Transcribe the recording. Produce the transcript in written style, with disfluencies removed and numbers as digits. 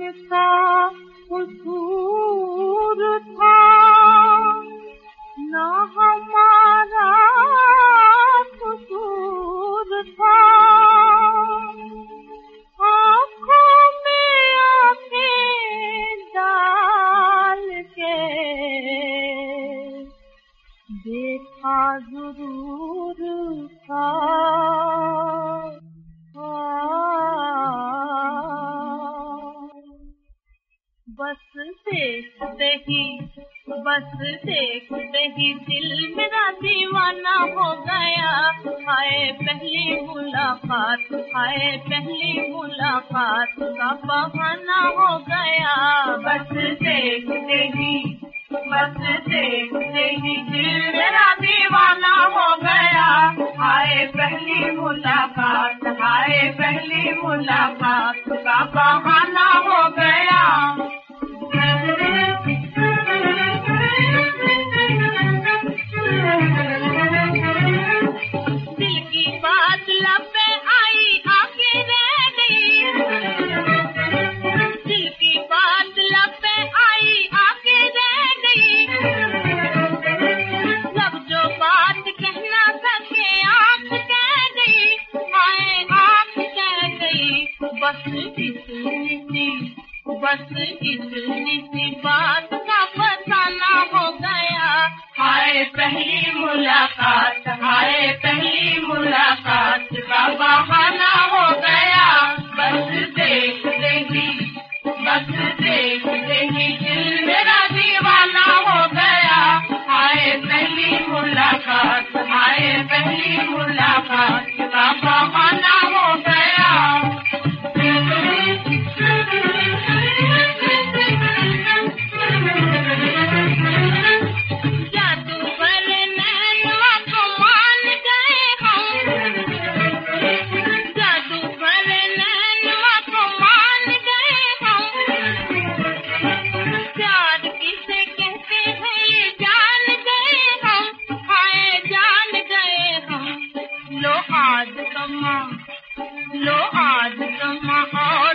का कसूर था, ना हमारा कसूर था। आँखों में आँखें डाल के देखा जरूर था। बस देखते ही दिल मेरा दीवाना हो गया। हाय पहली मुलाकात, हाय पहली मुलाकात का बहाना हो गया। बस देखते ही दिल मेरा दीवाना हो गया। हाय पहली मुलाकात, हाय पहली मुलाकात का बहाना हो गया। दिल की बात लब पे आई आके रह गई। दिल की बात लब पे आई आके रह गई। लब जो बात कहना सके आँख कह गई। हाय आँख कह गई। बस इतनी सी बात का फसाना हो गया। हाय पहली मुलाकात, हाय पहली मुलाकात का बहाना हो गया। बस देखते ही दिल मेरा दीवाना हो गया। हाय पहली मुलाकात, हाय पहली मुलाकात का बहाना हो गया। लो आज कमा